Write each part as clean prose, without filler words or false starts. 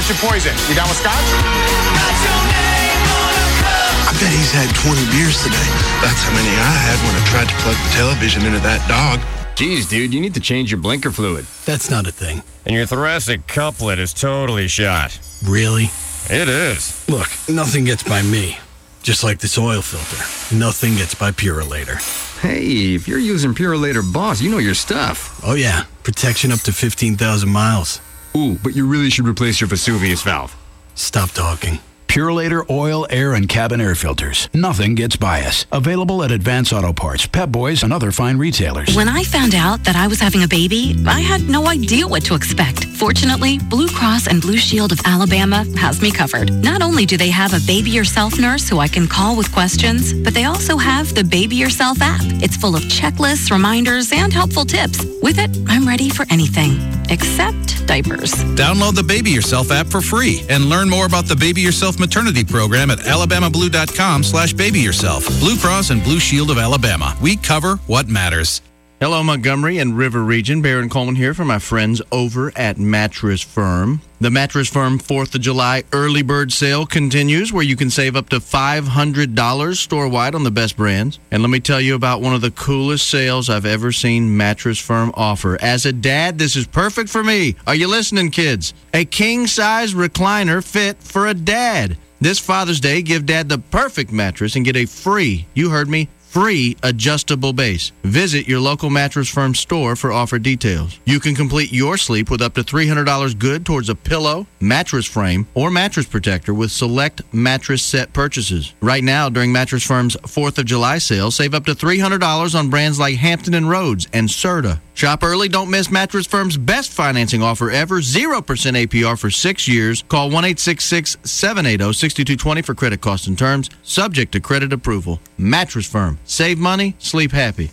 What's your poison? You down with scotch? I bet he's had 20 beers today. That's how many I had when I tried to plug the television into that dog. Geez, dude, you need to change your blinker fluid. That's not a thing. And your thoracic couplet is totally shot. Really? It is. Look, nothing gets by me. Just like this oil filter. Nothing gets by Purolator. Hey, if you're using Purolator Boss, you know your stuff. Oh, yeah. Protection up to 15,000 miles. Ooh, but you really should replace your Vesuvius valve. Stop talking. Purolator oil, air, and cabin air filters. Nothing gets by us. Available at Advance Auto Parts, Pep Boys, and other fine retailers. When I found out that I was having a baby, I had no idea what to expect. Fortunately, Blue Cross and Blue Shield of Alabama has me covered. Not only do they have a Baby Yourself nurse who I can call with questions, but they also have the Baby Yourself app. It's full of checklists, reminders, and helpful tips. With it, I'm ready for anything, except diapers. Download the Baby Yourself app for free and learn more about the Baby Yourself maternity program at alabamablue.com/babyyourself. Blue Cross and Blue Shield of Alabama. We cover what matters. Hello, Montgomery and River Region. Baron Coleman here for my friends over at Mattress Firm. The Mattress Firm 4th of July early bird sale continues, where you can save up to $500 store-wide on the best brands. And let me tell you about one of the coolest sales I've ever seen Mattress Firm offer. As a dad, this is perfect for me. Are you listening, kids? A king-size recliner fit for a dad. This Father's Day, give Dad the perfect mattress and get a free, you heard me, free adjustable base. Visit your local Mattress Firm store for offer details. You can complete your sleep with up to $300 good towards a pillow, mattress frame, or mattress protector with select mattress set purchases. Right now, during Mattress Firm's 4th of July sale, save up to $300 on brands like Hampton & Rhodes and Serta. Shop early. Don't miss Mattress Firm's best financing offer ever. 0% APR for 6 years. Call 1-866-780-6220 for credit costs and terms. Subject to credit approval. Mattress Firm. Save money. Sleep happy.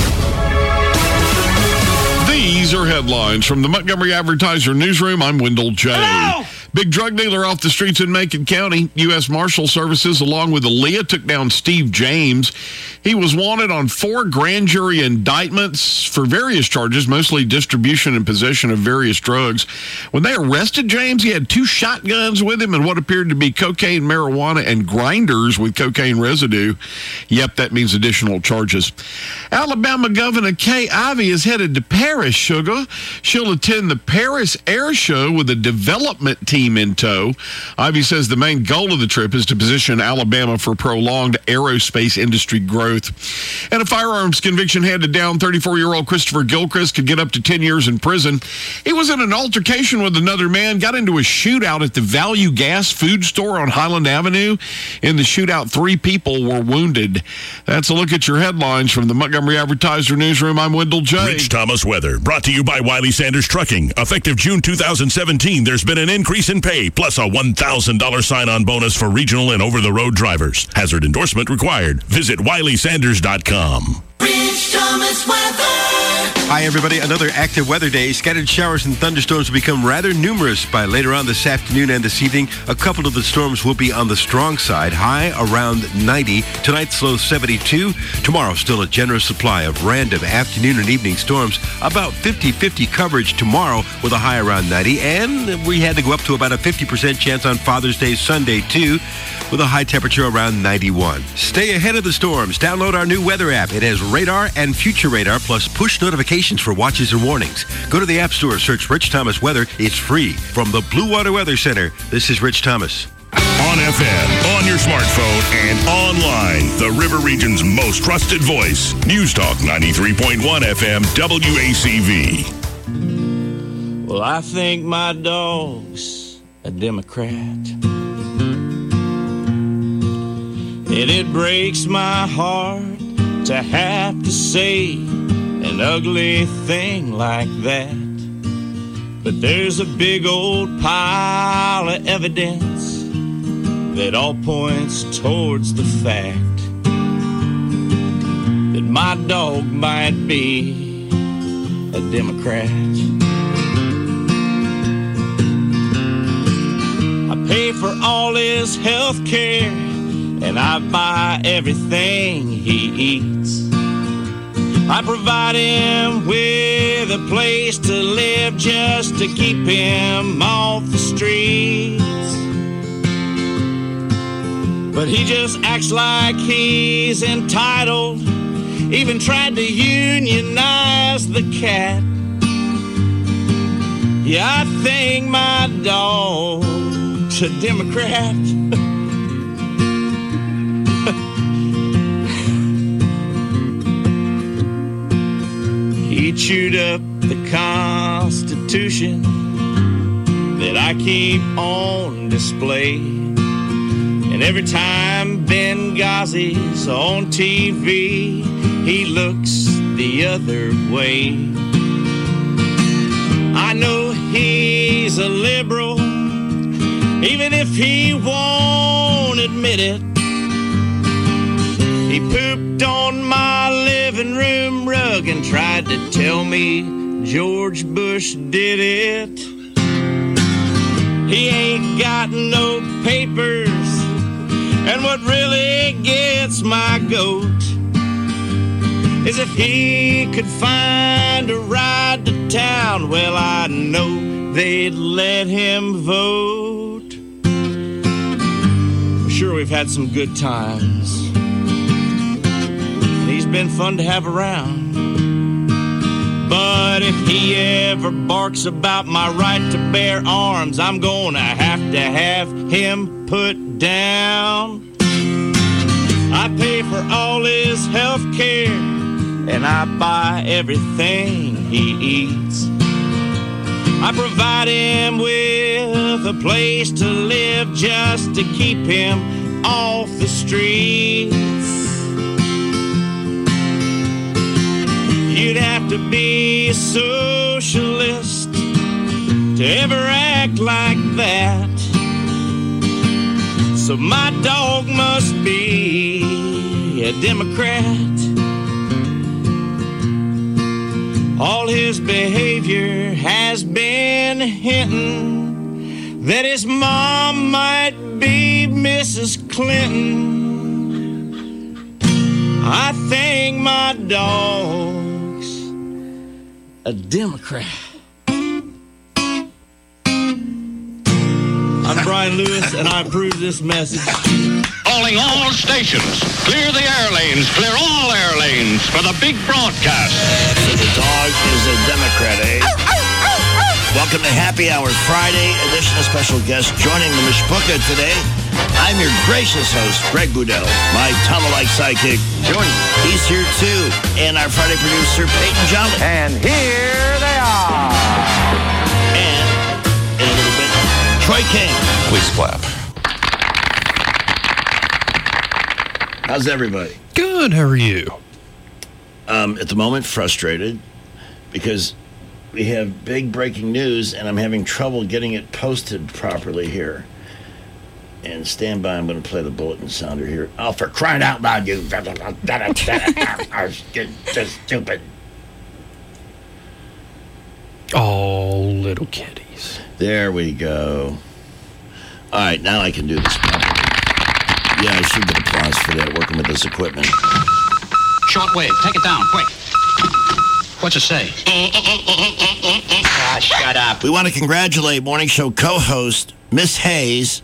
These are headlines from the Montgomery Advertiser Newsroom. I'm Wendell J. Hello! Big drug dealer off the streets in Macon County. U.S. Marshal Services, along with Aaliyah, took down Steve James. He was wanted on 4 grand jury indictments for various charges, mostly distribution and possession of various drugs. When they arrested James, he had 2 shotguns with him and what appeared to be cocaine, marijuana, and grinders with cocaine residue. Yep, that means additional charges. Alabama Governor Kay Ivey is headed to Paris, sugar. She'll attend the Paris Air Show with a development team in tow. Ivey says the main goal of the trip is to position Alabama for prolonged aerospace industry growth. And a firearms conviction handed down. 34-year-old Christopher Gilchrist could get up to 10 years in prison. He was in an altercation with another man, got into a shootout at the Value Gas food store on Highland Avenue. In the shootout, 3 people were wounded. That's a look at your headlines from the Montgomery Advertiser Newsroom. I'm Wendell J. Rich Thomas weather, brought to you by Wiley Sanders Trucking. Effective June 2017, there's been an increase in pay, plus a $1,000 sign-on bonus for regional and over-the-road drivers. Hazard endorsement required. Visit WileySanders.com. Rich Thomas weather. Hi, everybody. Another active weather day. Scattered showers and thunderstorms will become rather numerous by later on this afternoon and this evening. A couple of the storms will be on the strong side, high around 90. Tonight's low 72. Tomorrow, still a generous supply of random afternoon and evening storms. About 50-50 coverage tomorrow with a high around 90. And we had to go up to about a 50% chance on Father's Day Sunday, too, with a high temperature around 91. Stay ahead of the storms. Download our new weather app. It has radar and future radar, plus push notifications for watches and warnings. Go to the App Store, search Rich Thomas Weather. It's free. From the Blue Water Weather Center, this is Rich Thomas. On FM, on your smartphone, and online, the River Region's most trusted voice. News Talk 93.1 FM, WACV. Well, I think my dog's a Democrat. And it breaks my heart to have to say an ugly thing like that. But there's a big old pile of evidence that all points towards the fact that my dog might be a Democrat. I pay for all his health care and I buy everything he eats. I provide him with with a place to live just to keep him off the streets. But he just acts like he's entitled, even tried to unionize the cat. Yeah, I think my dog's a Democrat. He chewed up the Constitution that I keep on display. And every time Benghazi's on TV, he looks the other way. I know he's a liberal, even if he won't admit it. He pooped on my living room rug and tried to tell me George Bush did it. He ain't got no papers, and what really gets my goat is if he could find a ride to town, well, I know they'd let him vote. I'm sure we've had some good times. He's been fun to have around. But if he ever barks about my right to bear arms, I'm gonna have him put down. I pay for all his health care, and I buy everything he eats. I provide him with a place to live just to keep him off the streets. You'd have to be a socialist to ever act like that. So my dog must be a Democrat. All his behavior has been hinting that his mom might be Mrs. Clinton. I think my dog's a Democrat. I'm Brian Lewis, and I approve this message. Calling all stations. Clear the air lanes. Clear all air lanes for the big broadcast. So the dog is a Democrat, eh? Welcome to Happy Hour Friday edition. A special guest joining the Mishpucha today. I'm your gracious host, Greg Boudel, my tunnel-like sidekick, Jordan. He's here too. And our Friday producer, Peyton Jolly. And here they are. And in a little bit, Troy King. Please clap. How's everybody? Good. How are you? At the moment, frustrated because we have big breaking news, and I'm having trouble getting it posted properly here. And stand by, I'm going to play the bulletin sounder here. Oh, for crying out loud, you just stupid. Oh, little kitties. There we go. All right, now I can do this properly. Yeah, I should get applause for that, working with this equipment. Shortwave, take it down, quick. What's it say? Shut up. We want to congratulate morning show co-host Miss Hayes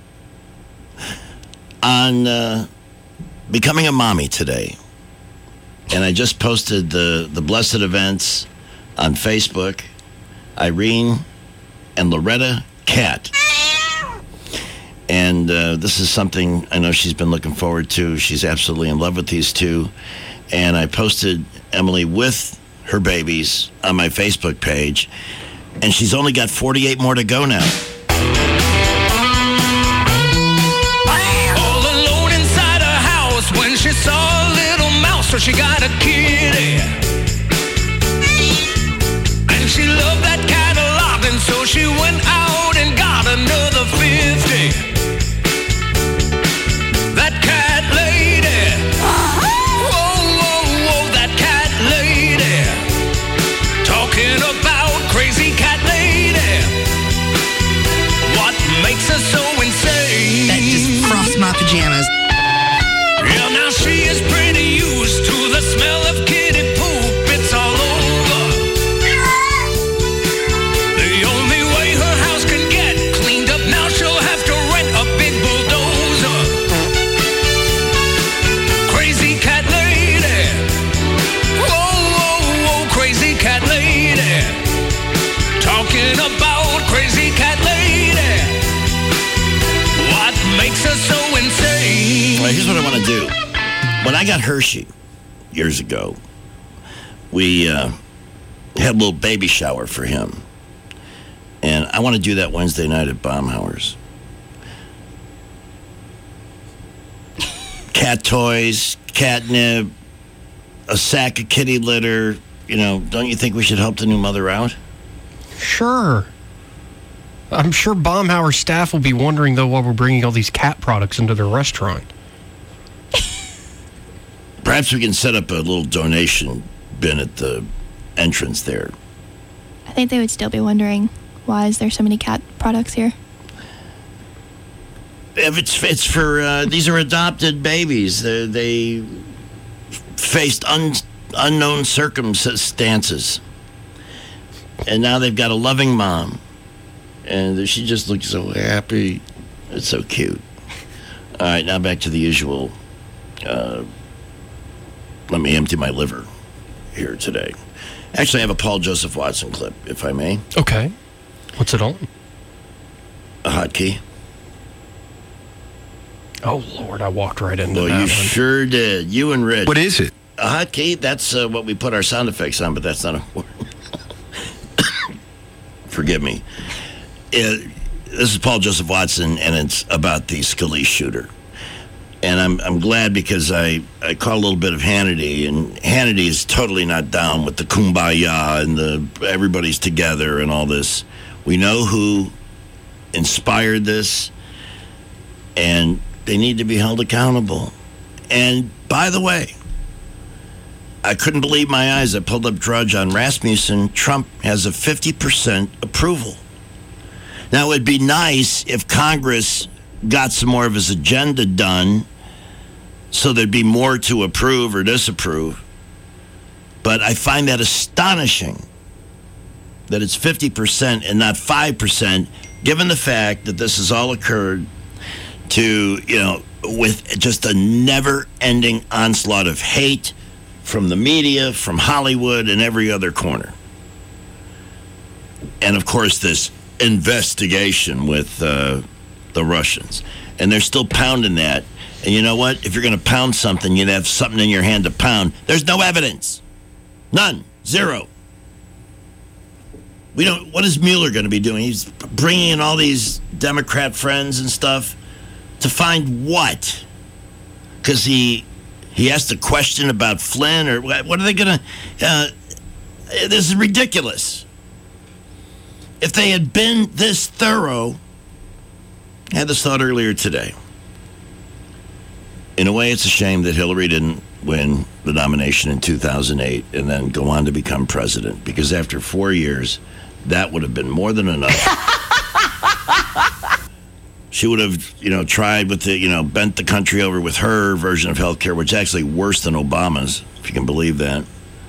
on becoming a mommy today. And I just posted the blessed events on Facebook. Irene and Loretta Cat. And this is something I know she's been looking forward to. She's absolutely in love with these two. And I posted Emily with her babies on my Facebook page. And she's only got 48 more to go now. All alone inside her house when she saw a little mouse, so she got a kitty. And she loved that cat a lot, and so she went out and got another 50. That cat lady. Whoa, whoa, whoa, that cat lady. Talking about crazy cat lady. What makes her so insane? That just frost my pajamas. Yeah, now she is pretty used to the smell of kitty poop. It's all over. talking about crazy cat lady. What makes her so insane? Well, here's what I want to do. When I got Hershey years ago, we had a little baby shower for him. And I want to do that Wednesday night at Baumhauer's. Cat toys, catnip, a sack of kitty litter. You know, don't you think we should help the new mother out? Sure. I'm sure Baumhauer staff will be wondering, though, why we're bringing all these cat products into their restaurant. Perhaps we can set up a little donation bin at the entrance there. I think they would still be wondering, why is there so many cat products here? If it's for these are adopted babies. They faced unknown circumstances, and now they've got a loving mom, and she just looks so happy. It's so cute. All right, now back to the usual. Let me empty my liver here today. Actually, I have a Paul Joseph Watson clip, if I may. Okay. What's it on? A hotkey. Oh, Lord, I walked right into well, that you one. sure did. You and Rich. What is it? A hotkey? That's what we put our sound effects on, but that's not important. Forgive me. This is Paul Joseph Watson, and it's about the Scalise shooter. And I'm glad because I caught a little bit of Hannity, and Hannity is totally not down with the kumbaya and the everybody's together and all this. We know who inspired this, and they need to be held accountable. And by the way, I couldn't believe my eyes. I pulled up Drudge on Rasmussen. Trump has a 50% approval. Now, it'd be nice if Congress got some more of his agenda done so there'd be more to approve or disapprove. But I find that astonishing that it's 50% and not 5%, given the fact that this has all occurred to, with just a never-ending onslaught of hate from the media, from Hollywood, and every other corner. And, of course, this investigation with the Russians. And they're still pounding that. And you know what? If you're going to pound something, you'd have something in your hand to pound. There's no evidence. None. Zero. What is Mueller going to be doing? He's bringing in all these Democrat friends and stuff to find what? Because he asked a question about Flynn, or what are they going to... this is ridiculous. If they had been this thorough... I had this thought earlier today. In a way, it's a shame that Hillary didn't win the nomination in 2008 and then go on to become president, because after 4 years, that would have been more than enough. She would have, tried with the, bent the country over with her version of health care, which is actually worse than Obama's, if you can believe that.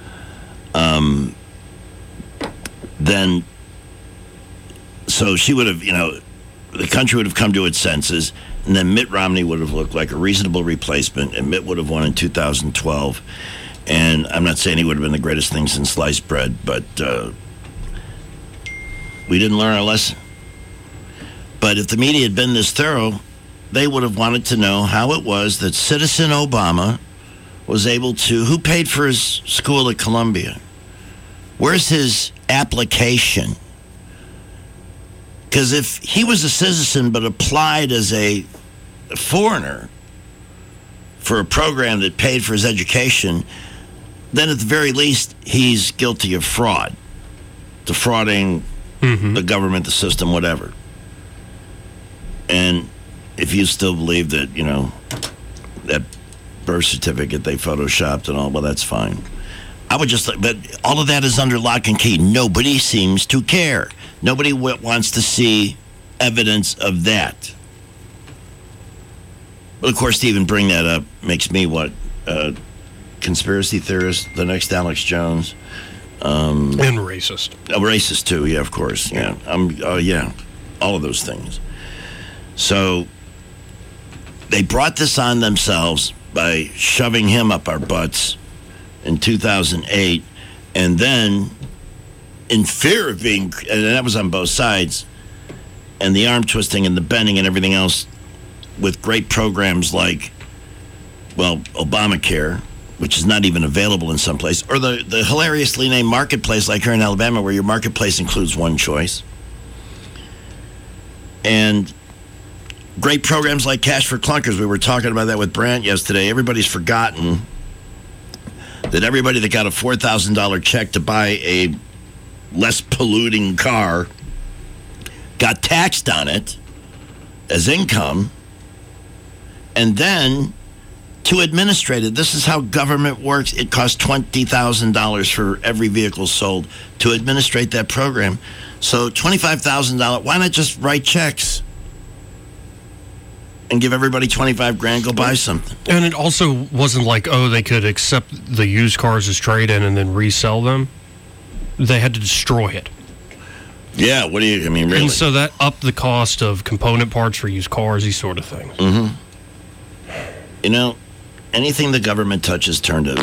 Then, so she would have, the country would have come to its senses, and then Mitt Romney would have looked like a reasonable replacement, and Mitt would have won in 2012. And I'm not saying he would have been the greatest thing since sliced bread, but we didn't learn our lesson. But if the media had been this thorough, they would have wanted to know how it was that Citizen Obama was able to... Who paid for his school at Columbia? Where's his application? Because if he was a citizen but applied as a foreigner for a program that paid for his education, then at the very least, he's guilty of fraud. Defrauding the government, the system, whatever. And if you still believe that, that birth certificate they photoshopped and all, well, that's fine. I would just, but all of that is under lock and key. Nobody seems to care. Nobody wants to see evidence of that. But of course, to even bring that up makes me what? Conspiracy theorist, the next Alex Jones. And racist. Oh, racist too, yeah, of course. Yeah. Yeah. All of those things. So they brought this on themselves by shoving him up our butts in 2008, and then in fear of being, and that was on both sides, and the arm twisting and the bending and everything else with great programs like, well, Obamacare, which is not even available in some place, or the hilariously named Marketplace like here in Alabama, where your Marketplace includes one choice. And great programs like Cash for Clunkers. We were talking about that with Brant yesterday. Everybody's forgotten that everybody that got a $4,000 check to buy a less polluting car got taxed on it as income, and then to administrate it, this is how government works. It costs $20,000 for every vehicle sold to administrate that program. So $25,000, why not just write checks and give everybody $25,000, go buy something? And it also wasn't like, they could accept the used cars as trade-in and then resell them. They had to destroy it. Yeah, really? And so that upped the cost of component parts for used cars, these sort of things. Mm-hmm. Anything the government touches turned to,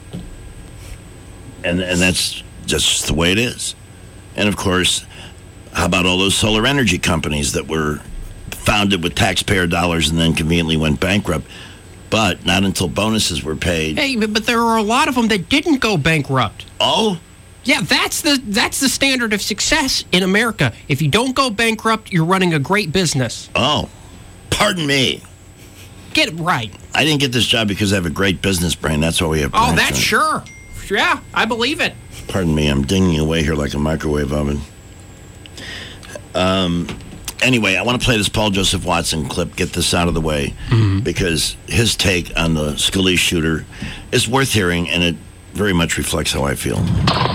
and that's just the way it is. And of course, how about all those solar energy companies that were founded with taxpayer dollars and then conveniently went bankrupt, but not until bonuses were paid? Hey, but there are a lot of them that didn't go bankrupt. Oh? Yeah, that's the standard of success in America. If you don't go bankrupt, you're running a great business. Oh, pardon me. Get it right. I didn't get this job because I have a great business brain. That's why we have. Oh, that's sure. Yeah, I believe it. Pardon me, I'm dinging away here like a microwave oven. Anyway, I want to play this Paul Joseph Watson clip, get this out of the way, because his take on the Scalise shooter is worth hearing, and it very much reflects how I feel.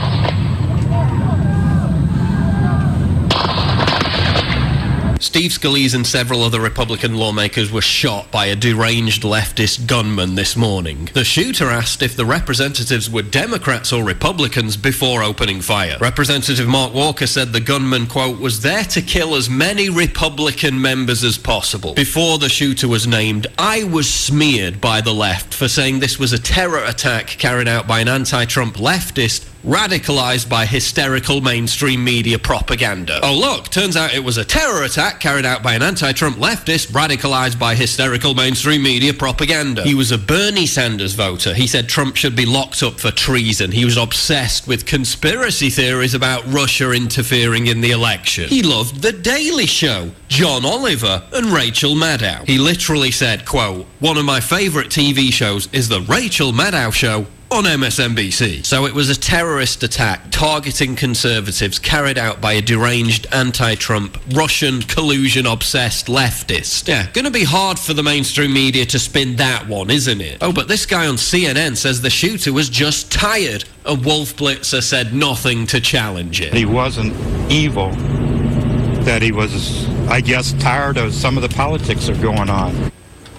Steve Scalise and several other Republican lawmakers were shot by a deranged leftist gunman this morning. The shooter asked if the representatives were Democrats or Republicans before opening fire. Representative Mark Walker said the gunman, quote, was there to kill as many Republican members as possible. Before the shooter was named, I was smeared by the left for saying this was a terror attack carried out by an anti-Trump leftist radicalized by hysterical mainstream media propaganda. Oh look, turns out it was a terror attack carried out by an anti-Trump leftist radicalized by hysterical mainstream media propaganda. He was a Bernie Sanders voter. He said Trump should be locked up for treason. He was obsessed with conspiracy theories about Russia interfering in the election. He loved The Daily Show, John Oliver, and Rachel Maddow. He literally said, quote, one of my favorite TV shows is The Rachel Maddow Show on MSNBC. So it was a terrorist attack targeting conservatives carried out by a deranged anti-Trump, Russian collusion-obsessed leftist. Yeah, gonna be hard for the mainstream media to spin that one, isn't it? Oh, but this guy on CNN says the shooter was just tired, and Wolf Blitzer said nothing to challenge it. He wasn't evil, that he was, I guess, tired of some of the politics that are going on.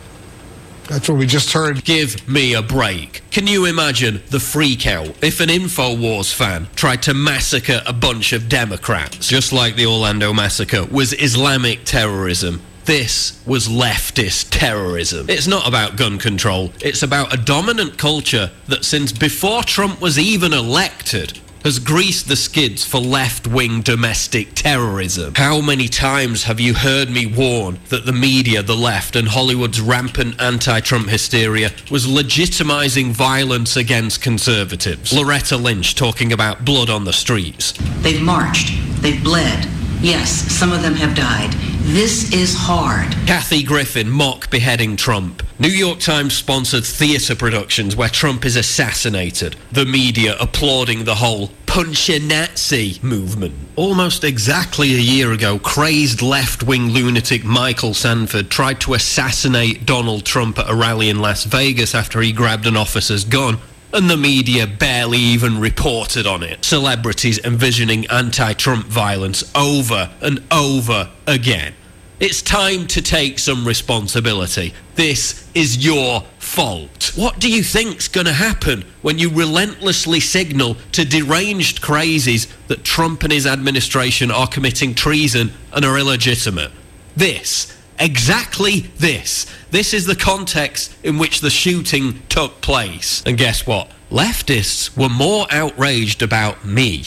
That's what we just heard. Give me a break. Can you imagine the freak out if an InfoWars fan tried to massacre a bunch of Democrats? Just like the Orlando massacre was Islamic terrorism, this was leftist terrorism. It's not about gun control. It's about a dominant culture that since before Trump was even elected has greased the skids for left-wing domestic terrorism. How many times have you heard me warn that the media, the left, and Hollywood's rampant anti-Trump hysteria was legitimizing violence against conservatives? Loretta Lynch talking about blood on the streets. They've marched. They've bled. Yes, some of them have died. This is hard. Kathy Griffin mock beheading Trump. New York Times sponsored theater productions where Trump is assassinated. The media applauding the whole punch-a-Nazi movement. Almost exactly a year ago, crazed left-wing lunatic Michael Sanford tried to assassinate Donald Trump at a rally in Las Vegas after he grabbed an officer's gun, and the media barely even reported on it. Celebrities envisioning anti-Trump violence over and over again. It's time to take some responsibility. This is your fault. What do you think's going to happen when you relentlessly signal to deranged crazies that Trump and his administration are committing treason and are illegitimate? This. Exactly this. This is the context in which the shooting took place. And guess what? Leftists were more outraged about me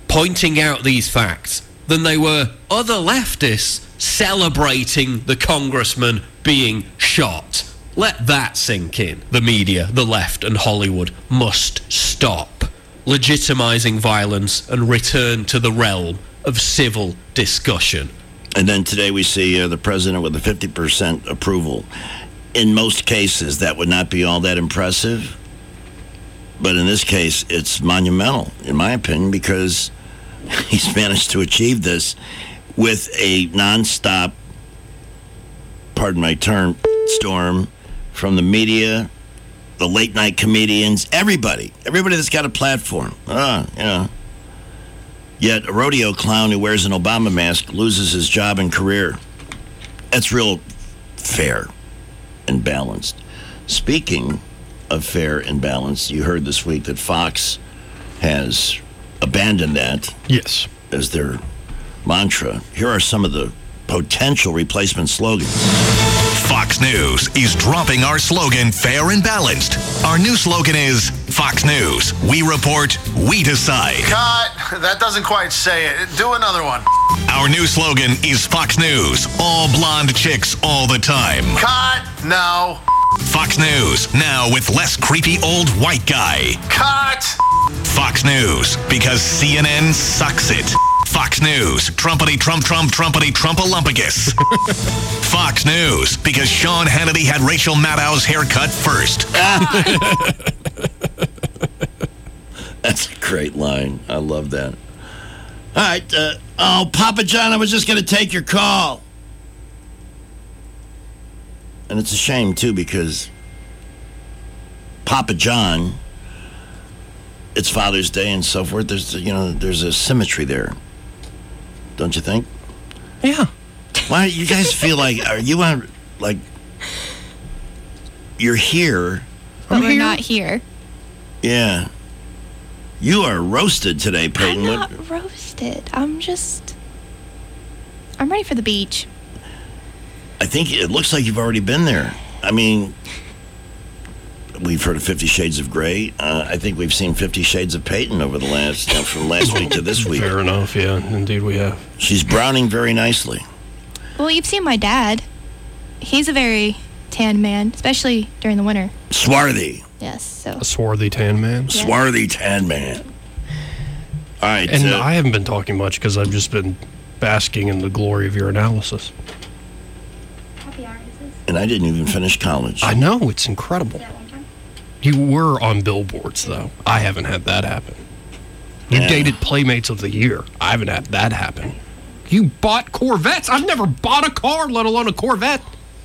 pointing out these facts than they were other leftists celebrating the congressman being shot. Let that sink in. The media, the left, and Hollywood must stop legitimizing violence and return to the realm of civil discussion. And then today we see the president with a 50% approval. In most cases, that would not be all that impressive. But in this case, it's monumental, in my opinion, because he's managed to achieve this with a nonstop, pardon my term, storm from the media, the late-night comedians, everybody that's got a platform. Yet a rodeo clown who wears an Obama mask loses his job and career. That's real fair and balanced. Speaking of fair and balanced, you heard this week that Fox has abandoned that. Yes. As their mantra. Here are some of the potential replacement slogans. Fox News is dropping our slogan, Fair and Balanced. Our new slogan is, Fox News, we report, we decide. Cut! That doesn't quite say it. Do another one. Our new slogan is Fox News, all blonde chicks all the time. Cut! No. Fox News, now with less creepy old white guy. Cut! Fox News, because CNN sucks it. Fox News, Trumpity Trump Trump Trumpity Trumpalumpicus. Fox News, because Sean Hannity had Rachel Maddow's haircut first. That's a great line. I love that. All right. Papa John, I was just going to take your call. And it's a shame, too, because Papa John, it's Father's Day and so forth. There's a symmetry there. Don't you think? Yeah. Why you guys feel like, are you on, like, you're here. But we're not here. Yeah. You are roasted today, Peyton. I'm not roasted. I'm ready for the beach. I think it looks like you've already been there. I mean, we've heard of 50 Shades of Grey. I think we've seen 50 Shades of Peyton over the last, from last week to this week. Fair enough, yeah. Indeed we have. She's browning very nicely. Well, you've seen my dad. He's a very tan man, especially during the winter. Swarthy. Yes, so. A swarthy tan man? Yes. Swarthy tan man. All right. And I haven't been talking much because I've just been basking in the glory of your analysis. And I didn't even finish college. I know, it's incredible. You were on billboards, though. I haven't had that happen. You dated Playmates of the Year. I haven't had that happen. You bought Corvettes. I've never bought a car, let alone a Corvette.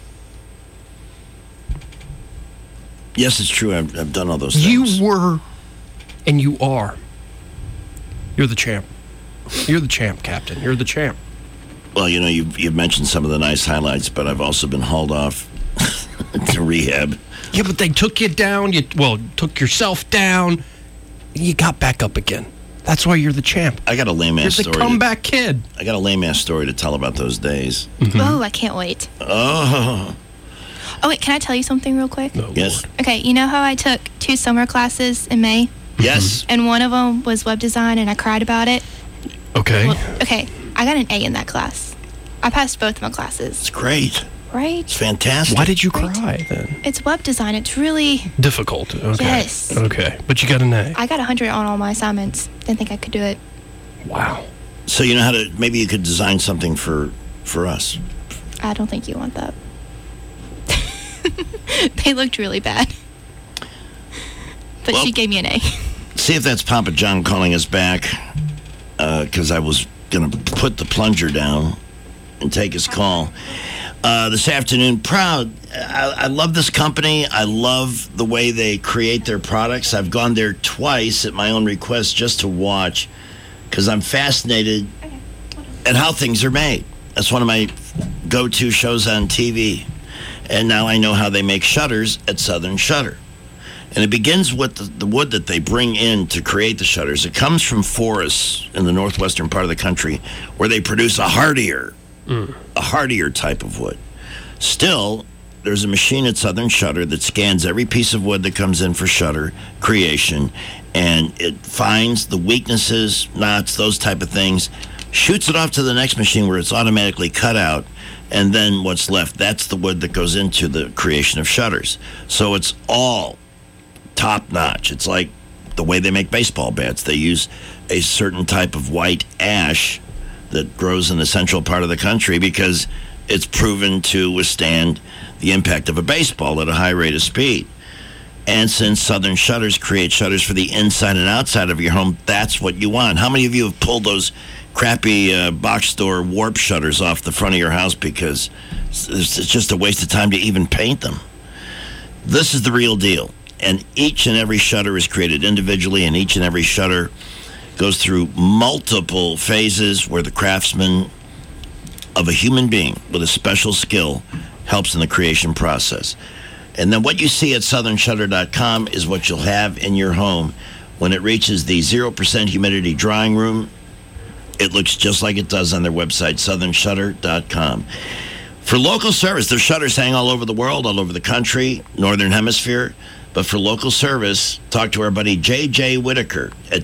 Yes, it's true. I've done all those things. You were, and you are. You're the champ. You're the champ, Captain. You're the champ. Well, you've mentioned some of the nice highlights, but I've also been hauled off to rehab. Yeah, but they took you down. Took yourself down. You got back up again. That's why you're the champ. I got a lame-ass story. You're the comeback kid. I got a lame-ass story to tell about those days. Mm-hmm. Oh, I can't wait. Oh, wait, can I tell you something real quick? No, yes. Lord. Okay, you know how I took 2 summer classes in May? Yes. And one of them was web design, and I cried about it? Okay. Well, okay, I got an A in that class. I passed both my classes. It's great. Right? It's fantastic. Why did you cry, then? It's web design. It's really... difficult. Okay. Yes. Okay, but you got an A. I got 100 on all my assignments. Didn't think I could do it. Wow. So you know how to... Maybe you could design something for us. I don't think you want that. They looked really bad. But she gave me an A. See if that's Papa John calling us back, because I was going to put the plunger down and take his call. This afternoon, proud. I love this company. I love the way they create their products. I've gone there twice at my own request just to watch, because I'm fascinated at how things are made. That's one of my go-to shows on TV. And now I know how they make shutters at Southern Shutter. And it begins with the wood that they bring in to create the shutters. It comes from forests in the northwestern part of the country where they produce a hardier type of wood. Still, there's a machine at Southern Shutter that scans every piece of wood that comes in for shutter creation and it finds the weaknesses, knots, those type of things, shoots it off to the next machine where it's automatically cut out, and then what's left, that's the wood that goes into the creation of shutters. So it's all top-notch. It's like the way they make baseball bats. They use a certain type of white ash that grows in the central part of the country because it's proven to withstand the impact of a baseball at a high rate of speed. And since Southern Shutters create shutters for the inside and outside of your home, that's what you want. How many of you have pulled those crappy box store warp shutters off the front of your house because it's just a waste of time to even paint them? This is the real deal. And each and every shutter is created individually, and each and every shutter goes through multiple phases where the craftsman of a human being with a special skill helps in the creation process. And then what you see at southernshutter.com is what you'll have in your home when it reaches the 0% humidity drawing room. It looks just like it does on their website, southernshutter.com. For local service, their shutters hang all over the world, all over the country, Northern Hemisphere. But for local service, talk to our buddy J.J. Whitaker at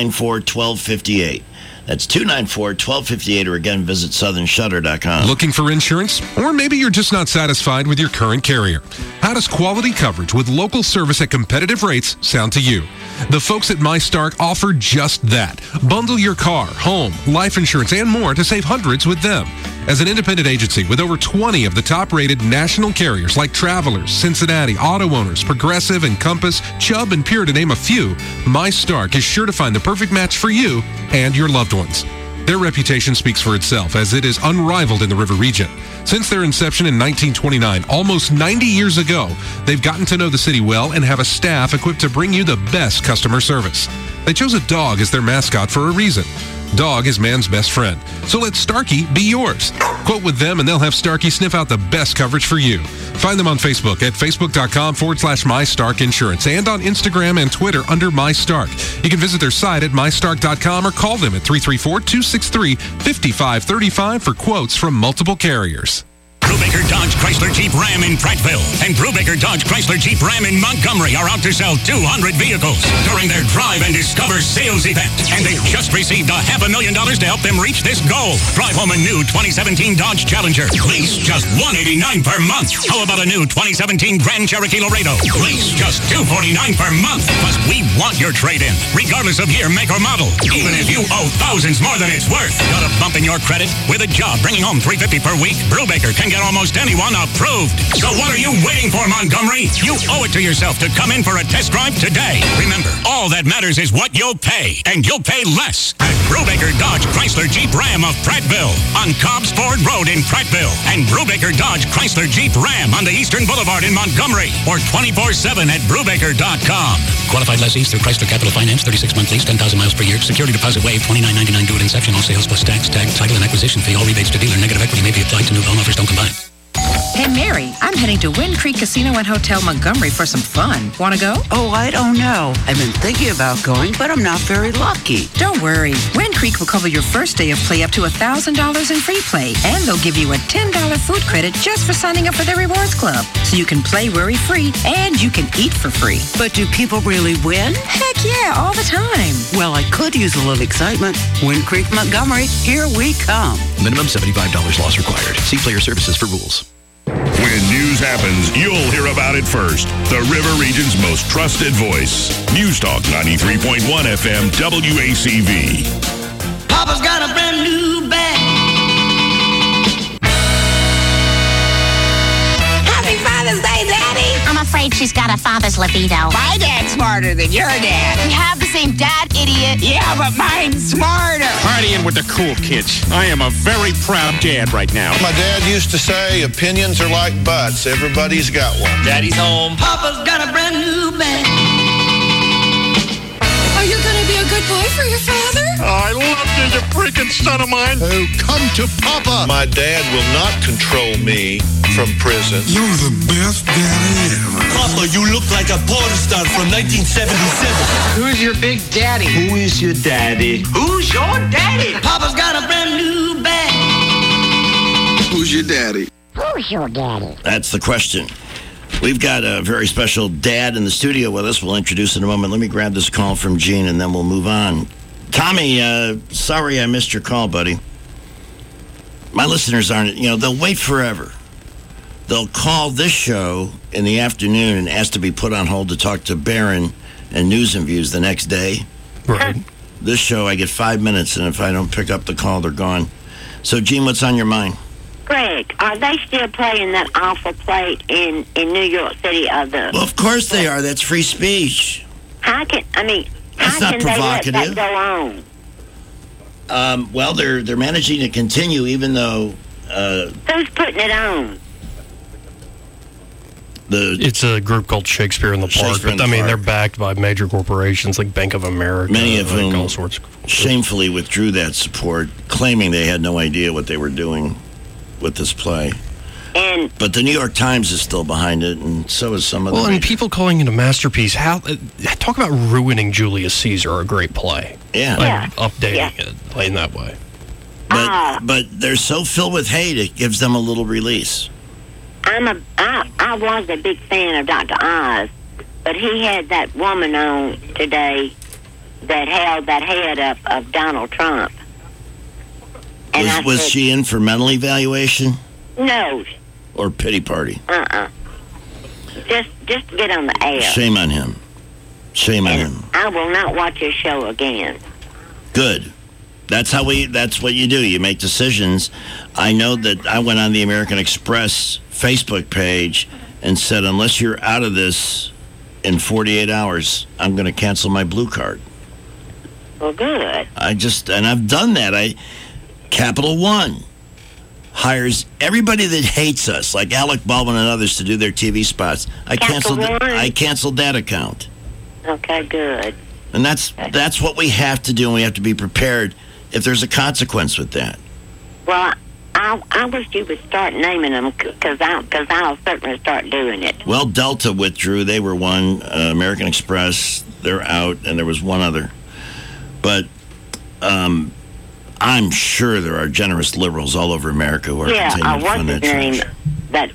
294-1258. That's 294-1258, or again, visit southernshutter.com. Looking for insurance? Or maybe you're just not satisfied with your current carrier. How does quality coverage with local service at competitive rates sound to you? The folks at MyStark offer just that. Bundle your car, home, life insurance, and more to save hundreds with them. As an independent agency with over 20 of the top-rated national carriers like Travelers, Cincinnati, Auto Owners, Progressive, Encompass, Chubb, and Pure, to name a few, MyStark is sure to find the perfect match for you and your loved ones. Their reputation speaks for itself, as it is unrivaled in the River region. Since their inception in 1929, almost 90 years ago, they've gotten to know the city well and have a staff equipped to bring you the best customer service. They chose a dog as their mascot for a reason. Dog is man's best friend. So let Starkey be yours. Quote with them and they'll have Starkey sniff out the best coverage for you. Find them on Facebook at facebook.com/MyStark Insurance and on Instagram and Twitter under MyStark. You can visit their site at MyStark.com or call them at 334-263-5535 for quotes from multiple carriers. Brubaker Dodge Chrysler Jeep Ram in Prattville and Brubaker Dodge Chrysler Jeep Ram in Montgomery are out to sell 200 vehicles during their Drive and Discover sales event. And they've just received $500,000 to help them reach this goal. Drive home a new 2017 Dodge Challenger. Lease just $189 per month. How about a new 2017 Grand Cherokee Laredo? Lease just $249 per month. Plus, we want your trade-in, regardless of year, make, or model. Even if you owe thousands more than it's worth. Got a bump in your credit? With a job bringing home $350 per week, Brubaker can get almost anyone approved. So what are you waiting for, Montgomery? You owe it to yourself to come in for a test drive today. Remember, all that matters is what you'll pay, and you'll pay less at Brubaker Dodge Chrysler Jeep Ram of Prattville on Cobbs Ford Road in Prattville, and Brubaker Dodge Chrysler Jeep Ram on the Eastern Boulevard in Montgomery, or 24/7 at Brubaker.com. Qualified lessees through Chrysler Capital Finance, 36-month lease, 10,000 miles per year. Security deposit waived, $29.99 due at inception. All sales plus tax, tag, title, and acquisition fee. All rebates to dealer. Negative equity may be applied to new loan offers. Don't combine. Hey, Mary, I'm heading to Wind Creek Casino and Hotel Montgomery for some fun. Want to go? Oh, I don't know. I've been thinking about going, but I'm not very lucky. Don't worry. Wind Creek will cover your first day of play up to $1,000 in free play, and they'll give you a $10 food credit just for signing up for their rewards club. So you can play worry-free, and you can eat for free. But do people really win? Heck yeah, all the time. Well, I could use a little excitement. Wind Creek, Montgomery, here we come. Minimum $75 loss required. See Player Services for rules. When news happens, you'll hear about it first. The River Region's most trusted voice. News Talk 93.1 FM WACV. Papa's got a brand new bag. Happy Father's Day, Daddy. I'm afraid she's got a father's libido. My dad's smarter than your dad. We have the same dad, idiot. Yeah, but mine's smarter. Partying with the cool kids. I am a very proud dad right now. My dad used to say, opinions are like butts. Everybody's got one. Daddy's home. Papa's got a brand new bag. Are you going to be a good boy for your father? I love you, you freaking son of mine. Oh, come to Papa. My dad will not control me from prison. You're the best daddy ever. Papa, you look like a porn star from 1977. Who's your big daddy? Who is your daddy? Who's your daddy? Papa's got a brand new bag. Who's your daddy? Who's your daddy? That's the question. We've got a very special dad in the studio with us. We'll introduce in a moment. Let me grab this call from Gene, and then we'll move on. Tommy, sorry I missed your call, buddy. My listeners aren't, they'll wait forever. They'll call this show in the afternoon and ask to be put on hold to talk to Barron and News and Views the next day. Right. This show, I get 5 minutes, and if I don't pick up the call, they're gone. So, Gene, what's on your mind? Greg, are they still playing that awful play in New York City of the... Well, of course they are. That's free speech. How can they let that go on? Well, they're managing to continue, even though... Who's putting it on? It's a group called Shakespeare in the Park. But, they're backed by major corporations like Bank of America. Many of whom all sorts shamefully withdrew that support, claiming they had no idea what they were doing with this play. But the New York Times is still behind it, and so is some of the... Well, and people calling it a masterpiece. Talk about ruining Julius Caesar, a great play. Yeah. Updating it, playing that way. But they're so filled with hate, it gives them a little release. I was a big fan of Dr. Oz, but he had that woman on today that held that head up of Donald Trump. And was she in for mental evaluation? No. Or pity party? Just to get on the air. Shame on him. Shame on him. I will not watch his show again. Good. That's what you do. You make decisions. I know that I went on the American Express Facebook page and said, unless you're out of this in 48 hours, I'm going to cancel my Blue Card. Well, good. And I've done that. Capital One hires everybody that hates us, like Alec Baldwin and others, to do their TV spots. I canceled that account. Okay, good. And that's what we have to do, and we have to be prepared if there's a consequence with that. Well, I wish you would start naming them, because I'll certainly start doing it. Well, Delta withdrew. They were one. American Express, they're out, and there was one other. But I'm sure there are generous liberals all over America who are continuing to fund that church. That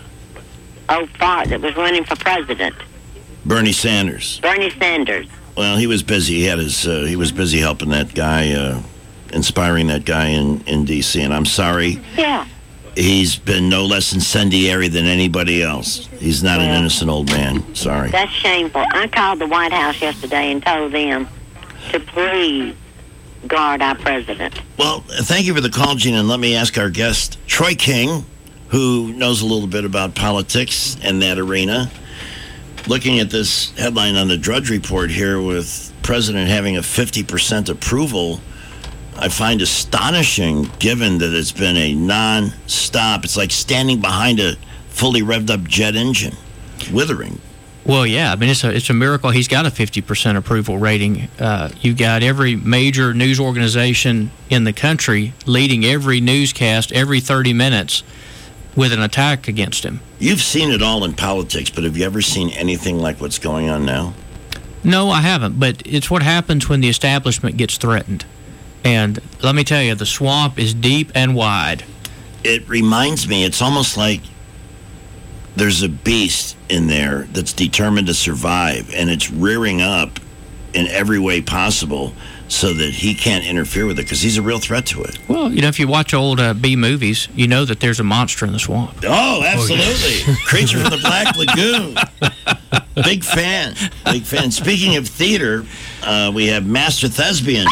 fart that was running for president. Bernie Sanders. Bernie Sanders. Well, he was busy. He was busy helping that guy, inspiring that guy in D.C., and I'm sorry. Yeah. He's been no less incendiary than anybody else. He's not an innocent old man. Sorry. That's shameful. I called the White House yesterday and told them to please guard our president. Well, thank you for the call, Gene, and let me ask our guest, Troy King, who knows a little bit about politics and that arena. Looking at this headline on the Drudge Report here with President having a 50% approval, I find astonishing given that it's been a non-stop. It's like standing behind a fully revved up jet engine, withering. Well, yeah, it's a miracle he's got a 50% approval rating. You've got every major news organization in the country leading every newscast every 30 minutes with an attack against him. You've seen it all in politics, but have you ever seen anything like what's going on now? No, I haven't, but it's what happens when the establishment gets threatened. And let me tell you, the swamp is deep and wide. It reminds me, it's almost like there's a beast in there that's determined to survive, and it's rearing up in every way possible so that he can't interfere with it, because he's a real threat to it. Well, if you watch old B movies, you know that there's a monster in the swamp. Oh, absolutely. Creature from the Black Lagoon. Big fan. Big fan. Speaking of theater, we have Master Thespian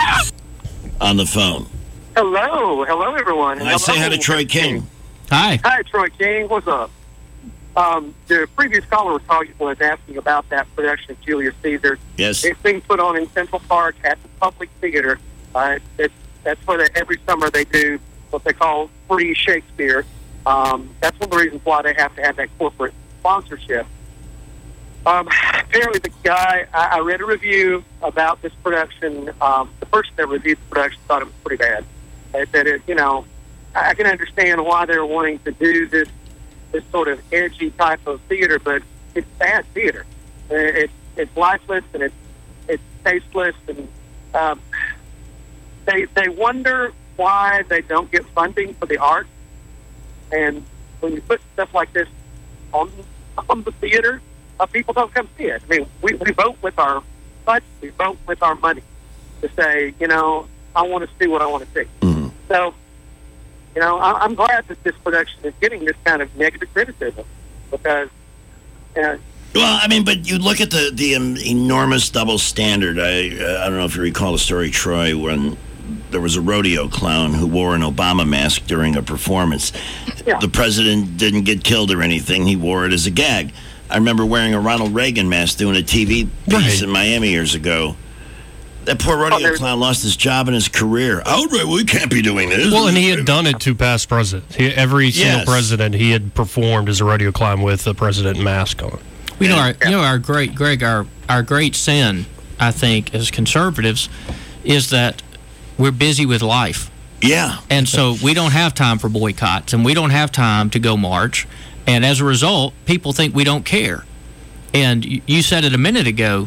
on the phone. Hello, everyone. I say hi to Troy King. Hi. Hi, Troy King. What's up? The previous caller was asking about that production of Julius Caesar. Yes. It's being put on in Central Park at the Public Theater. That's where every summer they do what they call free Shakespeare. That's one of the reasons why they have to have that corporate sponsorship. Apparently the guy, I read a review about this production. The person that reviewed the production thought it was pretty bad. They said I can understand why they're wanting to do this sort of edgy type of theater, but it's bad theater. It's lifeless and it's tasteless, and they wonder why they don't get funding for the arts. And when you put stuff like this on on the theater, people don't come see it. I mean, we vote with our budget, we vote with our money to say, I want to see what I want to see. Mm-hmm. So, I'm glad that this production is getting this kind of negative criticism because. Well, I mean, but you look at the enormous double standard. I don't know if you recall the story, Troy, when there was a rodeo clown who wore an Obama mask during a performance. Yeah. The president didn't get killed or anything. He wore it as a gag. I remember wearing a Ronald Reagan mask doing a TV piece in Miami years ago. That poor rodeo clown lost his job and his career. Outright, we can't be doing this. Well, and he had done it to past presidents. Every single president he had performed as a rodeo clown with the president mask on. Our great Greg, our great sin, I think, as conservatives, is that we're busy with life. Yeah. And so we don't have time for boycotts, and we don't have time to go march. And as a result, people think we don't care. And you said it a minute ago,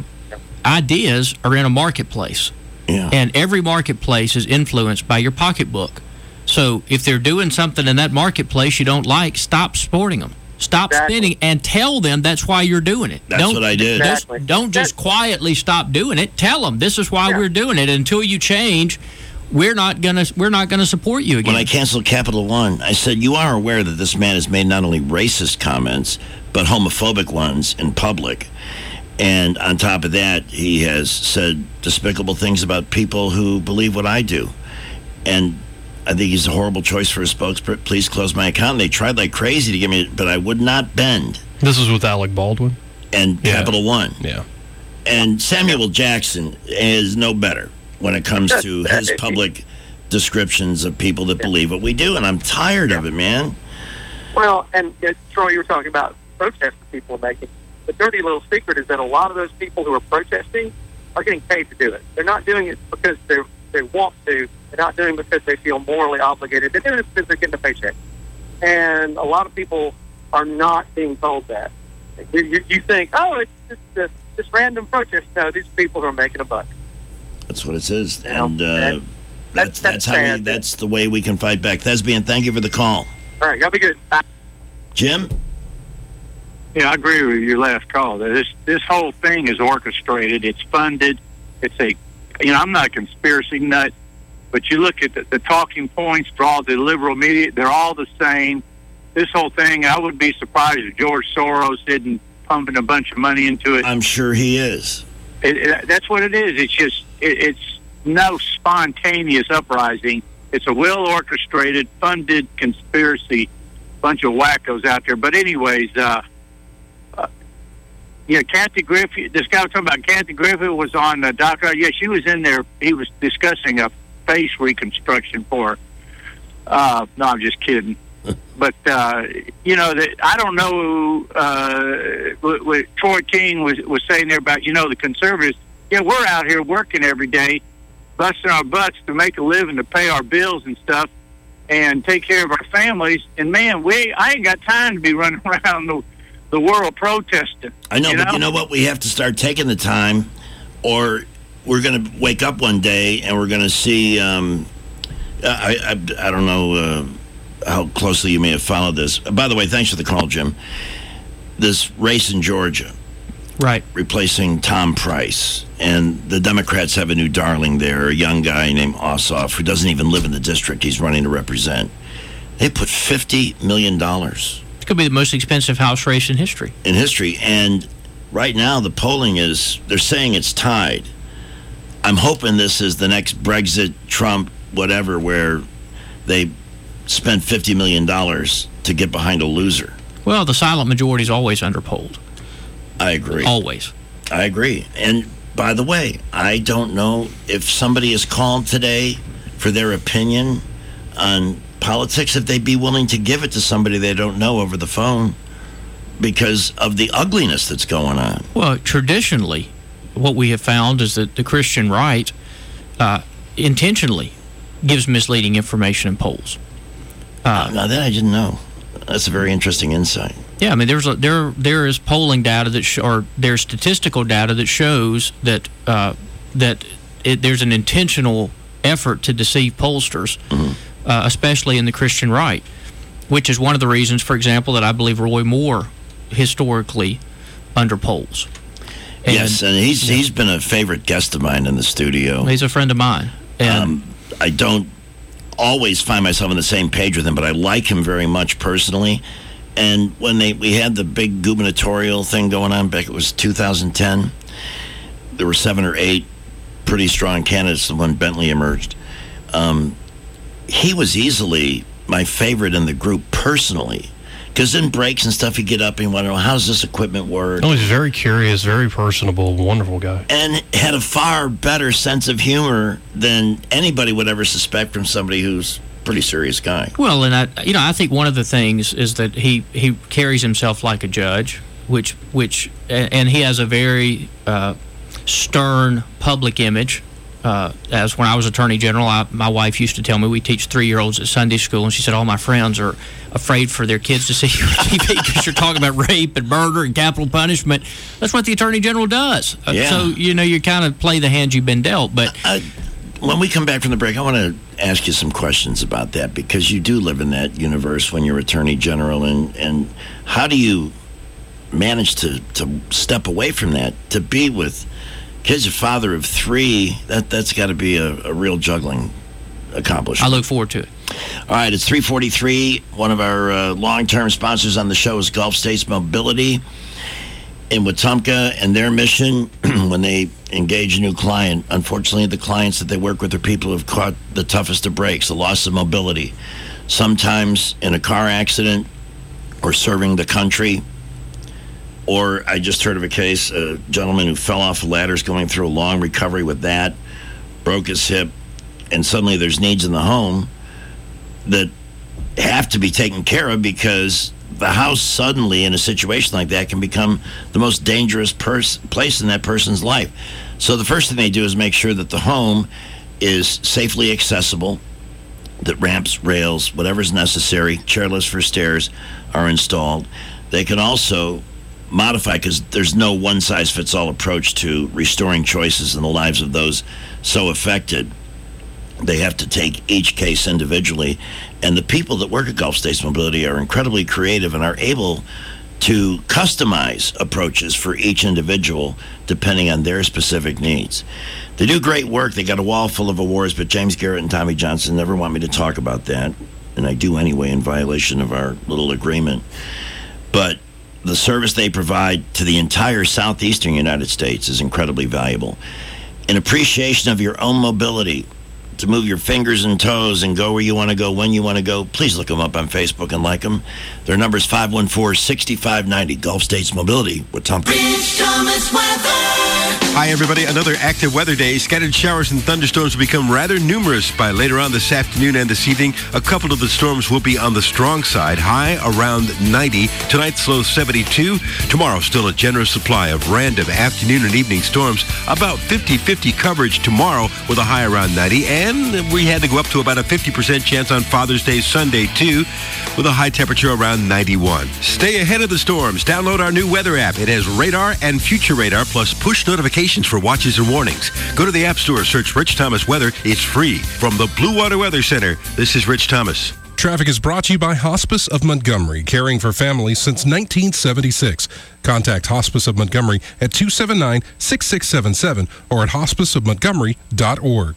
ideas are in a marketplace. Yeah. And every marketplace is influenced by your pocketbook. So if they're doing something in that marketplace you don't like, stop supporting them. Stop spending and tell them that's why you're doing it. That's what I did. Don't just quietly stop doing it. Tell them this is why we're doing it. Until you change, we're not gonna support you again. When I canceled Capital One, I said, you are aware that this man has made not only racist comments, but homophobic ones in public. And on top of that, he has said despicable things about people who believe what I do. And I think he's a horrible choice for a spokesperson. Please close my account. They tried like crazy to get me, but I would not bend. This is with Alec Baldwin? And Capital One. Yeah. And Samuel Jackson is no better when it comes to his public descriptions of people that believe what we do, and I'm tired of it, man. Well, and Troy, you were talking about protests that people are making. The dirty little secret is that a lot of those people who are protesting are getting paid to do it. They're not doing it because they want to. They're not doing it because they feel morally obligated. They're doing it because they're getting a paycheck. And a lot of people are not being told that. You think, oh, it's just random protest. No, these people are making a buck. That's what it is. And that's the way we can fight back. Thespian, thank you for the call. All right, y'all be good. Bye. Jim? Yeah, I agree with your last call. This whole thing is orchestrated. It's funded. It's I'm not a conspiracy nut, but you look at the talking points for all the liberal media, they're all the same. This whole thing, I would be surprised if George Soros isn't pumping a bunch of money into it. I'm sure he is. That's what it is. It's just, it's no spontaneous uprising. It's a well-orchestrated, funded conspiracy, bunch of wackos out there. But anyways, Kathy Griffith, this guy was talking about Kathy Griffith was on the Dr. Yeah, she was in there. He was discussing a face reconstruction for her. No, I'm just kidding. But, I don't know what Troy King was saying there about, the conservatives. Yeah, we're out here working every day, busting our butts to make a living, to pay our bills and stuff, and take care of our families. And, man, I ain't got time to be running around the world protesting. I know, but you know what? We have to start taking the time, or we're going to wake up one day and we're going to see, I don't know how closely you may have followed this. By the way, thanks for the call, Jim. This race in Georgia. Right. Replacing Tom Price. And the Democrats have a new darling there, a young guy named Ossoff, who doesn't even live in the district he's running to represent. They put $50 million. It could be the most expensive House race in history. And right now the polling is, they're saying it's tied. I'm hoping this is the next Brexit, Trump, whatever, where they spent $50 million to get behind a loser. Well, the silent majority is always underpolled. I agree. Always. I agree. And by the way, I don't know if somebody is called today for their opinion on politics, if they'd be willing to give it to somebody they don't know over the phone because of the ugliness that's going on. Well, traditionally, what we have found is that the Christian right intentionally gives misleading information in polls. Now that I didn't know. That's a very interesting insight. Yeah, I mean, there is polling data there's statistical data that shows that there's an intentional effort to deceive pollsters, especially in the Christian right, which is one of the reasons, for example, that I believe Roy Moore historically under polls. And, yes, and he's been a favorite guest of mine in the studio. He's a friend of mine. And I don't always find myself on the same page with him, but I like him very much personally. And when we had the big gubernatorial thing going on back, it was 2010, there were 7 or 8 pretty strong candidates when Bentley emerged. He was easily my favorite in the group personally. Because in breaks and stuff, you get up and you want to know, how's this equipment work? Oh, he's very curious, very personable, wonderful guy. And had a far better sense of humor than anybody would ever suspect from somebody who's a pretty serious guy. Well, and I think one of the things is that he carries himself like a judge, which and he has a very stern public image. As when I was Attorney General, my wife used to tell me we teach 3-year-olds at Sunday school, and she said all my friends are afraid for their kids to see you on TV because you're talking about rape and murder and capital punishment. That's what the Attorney General does. Yeah. So, you kind of play the hand you've been dealt. But when we come back from the break, I want to ask you some questions about that, because you do live in that universe when you're Attorney General, and how do you manage to step away from that, to be with kids, a father of 3, that's got to be a real juggling accomplishment. I look forward to it. All right, it's 3:43. One of our long-term sponsors on the show is Gulf States Mobility in Wetumpka, and their mission when they engage a new client, unfortunately, the clients that they work with are people who have caught the toughest of breaks, the loss of mobility, sometimes in a car accident or serving the country. Or I just heard of a case, a gentleman who fell off ladders going through a long recovery with that, broke his hip, and suddenly there's needs in the home that have to be taken care of, because the house suddenly in a situation like that can become the most dangerous place in that person's life. So the first thing they do is make sure that the home is safely accessible, that ramps, rails, whatever's necessary, chairlifts for stairs are installed. They can also modify, because there's no one-size-fits-all approach to restoring choices in the lives of those so affected. They have to take each case individually, and the people that work at Gulf States Mobility are incredibly creative and are able to customize approaches for each individual depending on their specific needs. They do great work. They got a wall full of awards, but James Garrett and Tommy Johnson never want me to talk about that, and I do anyway in violation of our little agreement. But the service they provide to the entire southeastern United States is incredibly valuable. In appreciation of your own mobility, to move your fingers and toes and go where you want to go, when you want to go, please look them up on Facebook and like them. Their number is 514-6590. Gulf States Mobility with Tom. Rich Thomas weather. Hi, everybody. Another active weather day. Scattered showers and thunderstorms will become rather numerous by later on this afternoon and this evening. A couple of the storms will be on the strong side, high around 90. Tonight's low 72. Tomorrow, still a generous supply of random afternoon and evening storms. About 50-50 coverage tomorrow with a high around 90. And we had to go up to about a 50% chance on Father's Day Sunday, too, with a high temperature around 91. Stay ahead of the storms. Download our new weather app. It has radar and future radar, plus push notifications for watches and warnings. Go to the App Store, search Rich Thomas Weather. It's free. From the Blue Water Weather Center, this is Rich Thomas. Traffic is brought to you by Hospice of Montgomery, caring for families since 1976. Contact Hospice of Montgomery at 279-6677 or at hospiceofmontgomery.org.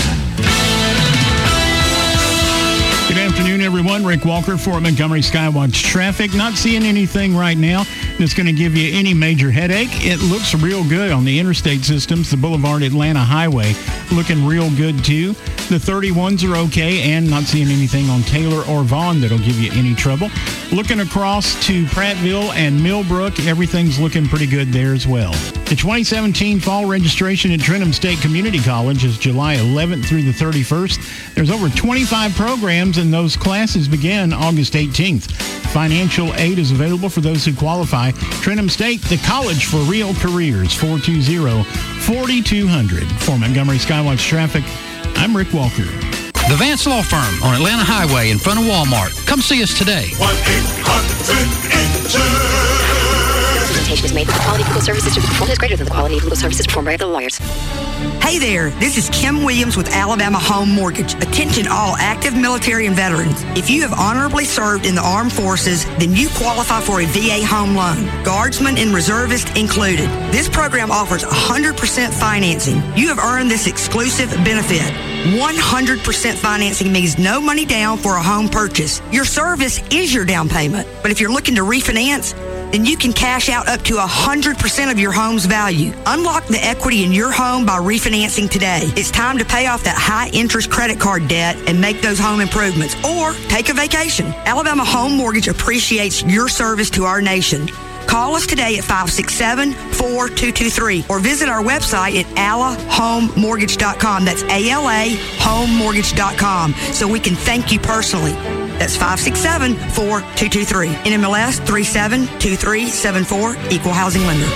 Good afternoon, everyone. Rick Walker for Montgomery Skywatch Traffic. Not seeing anything right now that's going to give you any major headache. It looks real good on the interstate systems. The Boulevard Atlanta Highway looking real good, too. The 31s are okay, and not seeing anything on Taylor or Vaughn that'll give you any trouble. Looking across to Prattville and Millbrook, everything's looking pretty good there as well. The 2017 fall registration at Trenton State Community College is July 11th through the 31st. There's over 25 programs, and those classes begin August 18th. Financial aid is available for those who qualify. Trenton State, the college for real careers, 420-4200. For Montgomery Skywatch Traffic, I'm Rick Walker. The Vance Law Firm on Atlanta Highway in front of Walmart. Come see us today. 1-800-INTER. representation is made that the quality of legal services to be performed is greater than the quality of legal services performed by other lawyers. Hey there, this is Kim Williams with Alabama Home Mortgage. Attention all active military and veterans. If you have honorably served in the armed forces, then you qualify for a VA home loan, guardsmen and reservists included. This program offers 100% financing. You have earned this exclusive benefit. 100% financing means no money down for a home purchase. Your service is your down payment. But if you're looking to refinance, then you can cash out up to 100% of your home's value. Unlock the equity in your home by refinancing today. It's time to pay off that high-interest credit card debt and make those home improvements, or take a vacation. Alabama Home Mortgage appreciates your service to our nation. Call us today at 567-4223 or visit our website at alahomemortgage.com. That's ALA homemortgage.com, so we can thank you personally. That's 567-4223. NMLS 372374, Equal Housing Lender.